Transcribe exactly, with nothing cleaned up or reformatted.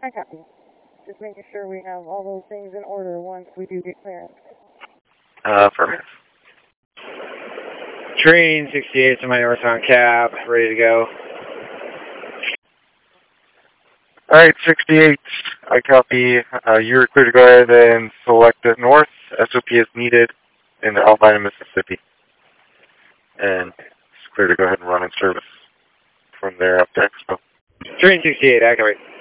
I copy. Just making sure we have all those things in order once we do get clearance. Uh, affirmative. Train sixty-eight to my northbound cab, ready to go. Alright, sixty-eight, I copy. Uh, you're clear to go ahead and select the north. S O P is needed in Albina, Mississippi. And it's clear to go ahead and run in service from there up to Expo. Train sixty-eight, activate.